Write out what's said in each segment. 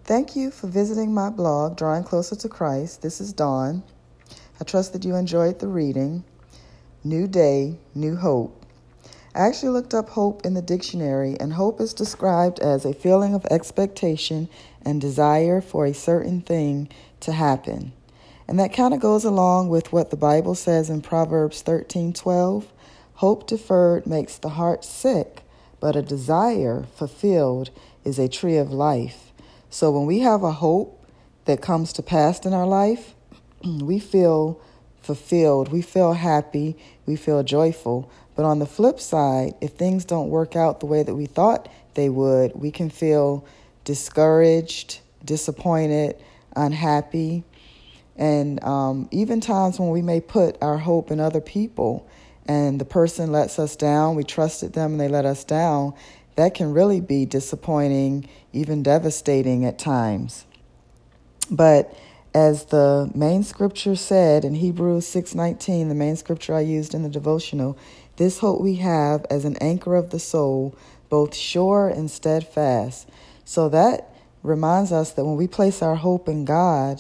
Thank you for visiting my blog, Drawing Closer to Christ. This is Dawn. I trust that you enjoyed the reading. New Day, New Hope. I actually looked up hope in the dictionary, and hope is described as a feeling of expectation and desire for a certain thing to happen. And that kind of goes along with what the Bible says in Proverbs 13:12. Hope deferred makes the heart sick, but a desire fulfilled is a tree of life. So when we have a hope that comes to pass in our life, we feel fulfilled, we feel happy, we feel joyful. But on the flip side, if things don't work out the way that we thought they would, we can feel discouraged, disappointed, unhappy. And even times when we may put our hope in other people and the person lets us down, we trusted them and they let us down, that can really be disappointing, even devastating at times. But as the main scripture said in Hebrews 6:19, the main scripture I used in the devotional, this hope we have as an anchor of the soul, both sure and steadfast. So that reminds us that when we place our hope in God,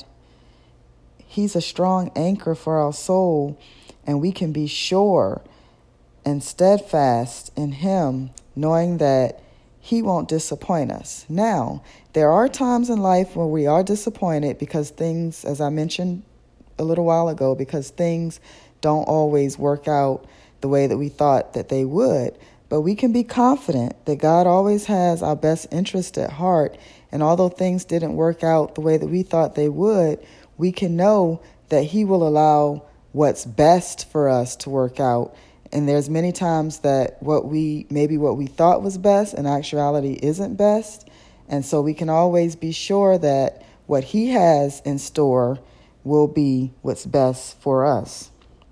He's a strong anchor for our soul, and we can be sure and steadfast in Him, knowing that He won't disappoint us. Now, there are times in life where we are disappointed because things, as I mentioned a little while ago, because things don't always work out the way that we thought that they would. But we can be confident that God always has our best interest at heart. And although things didn't work out the way that we thought they would, we can know that He will allow what's best for us to work out. And there's many times that what we thought was best in actuality isn't best. And so we can always be sure that what He has in store will be what's best for us.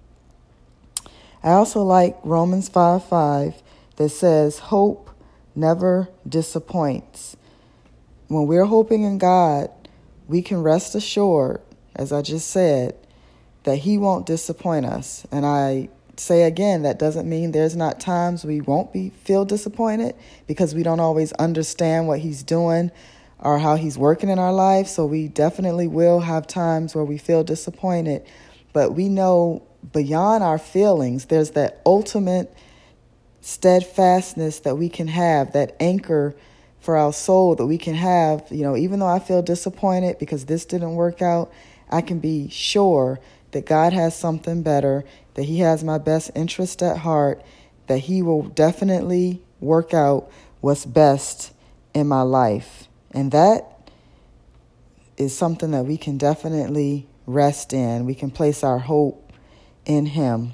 I also like Romans 5:5 that says, hope never disappoints. When we're hoping in God, we can rest assured, as I just said, that He won't disappoint us. And I say again, that doesn't mean there's not times we won't feel disappointed, because we don't always understand what He's doing or how He's working in our life. So we definitely will have times where we feel disappointed. But we know beyond our feelings, there's that ultimate steadfastness that we can have, that anchor for our soul that we can have. Even though I feel disappointed because this didn't work out, I can be sure that God has something better, that He has my best interest at heart, that He will definitely work out what's best in my life. And that is something that we can definitely rest in. We can place our hope in Him.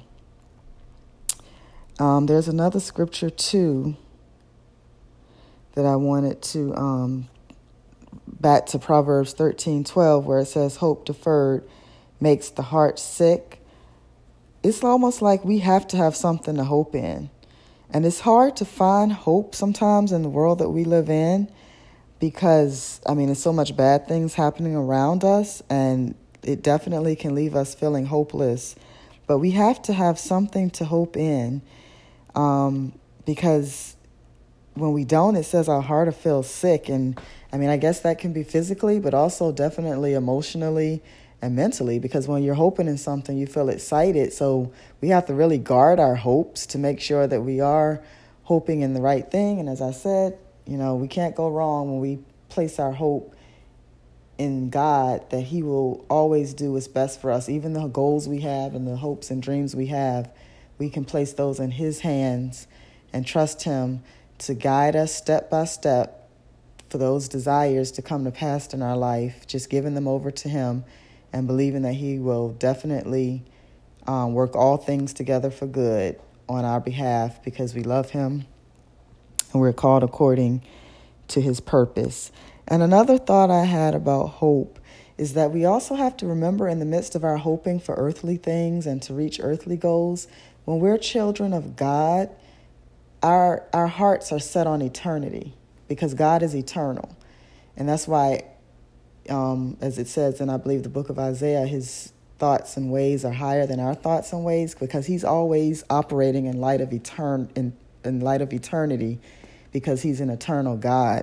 There's another scripture too that I wanted to back to Proverbs 13:12, where it says, hope deferred makes the heart sick. It's almost like we have to have something to hope in. And it's hard to find hope sometimes in the world that we live in, because, there's so much bad things happening around us, and it definitely can leave us feeling hopeless. But we have to have something to hope in, because when we don't, it says our heart will feel sick. And I guess that can be physically, but also definitely emotionally and mentally, because when you're hoping in something, you feel excited. So we have to really guard our hopes to make sure that we are hoping in the right thing. And as I said, we can't go wrong when we place our hope in God, that He will always do what's best for us. Even the goals we have and the hopes and dreams we have, we can place those in His hands and trust Him to guide us step by step for those desires to come to pass in our life, just giving them over to Him and believing that He will definitely work all things together for good on our behalf, because we love Him and we're called according to His purpose. And another thought I had about hope is that we also have to remember, in the midst of our hoping for earthly things and to reach earthly goals, when we're children of God, our hearts are set on eternity, because God is eternal. And that's why, as it says in, I believe, the book of Isaiah, His thoughts and ways are higher than our thoughts and ways, because He's always operating in light of eternity, because He's an eternal God.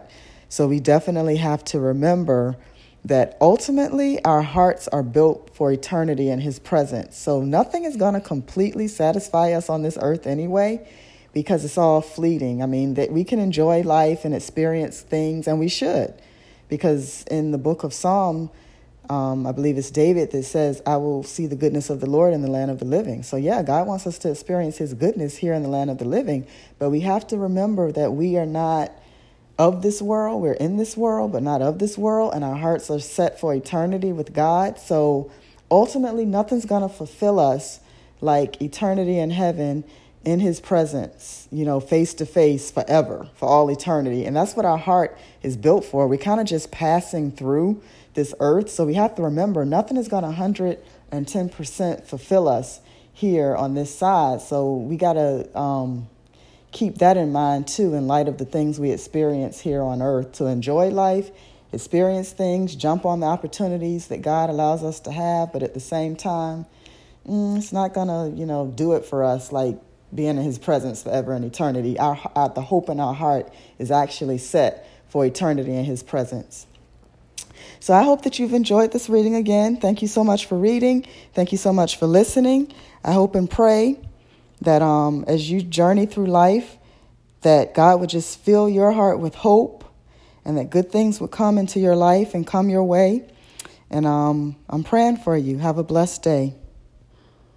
So we definitely have to remember that ultimately our hearts are built for eternity in his presence. So nothing is going to completely satisfy us on this earth anyway, because it's all fleeting. I mean, that we can enjoy life and experience things, and we should, because in the book of Psalm, I believe it's David that says, I will see the goodness of the Lord in the land of the living. So yeah, God wants us to experience his goodness here in the land of the living, but we have to remember that we are not of this world. We're in this world, but not of this world, and our hearts are set for eternity with God. So ultimately, nothing's going to fulfill us like eternity in heaven in his presence, face to face forever, for all eternity. And that's what our heart is built for. We're kind of just passing through this earth. So we have to remember nothing is going to 110% fulfill us here on this side. So we got to keep that in mind, too, in light of the things we experience here on earth, to enjoy life, experience things, jump on the opportunities that God allows us to have. But at the same time, it's not going to, do it for us like being in his presence forever and eternity. The hope in our heart is actually set for eternity in his presence. So I hope that you've enjoyed this reading again. Thank you so much for reading. Thank you so much for listening. I hope and pray that as you journey through life, that God would just fill your heart with hope, and that good things would come into your life and come your way. And I'm praying for you. Have a blessed day.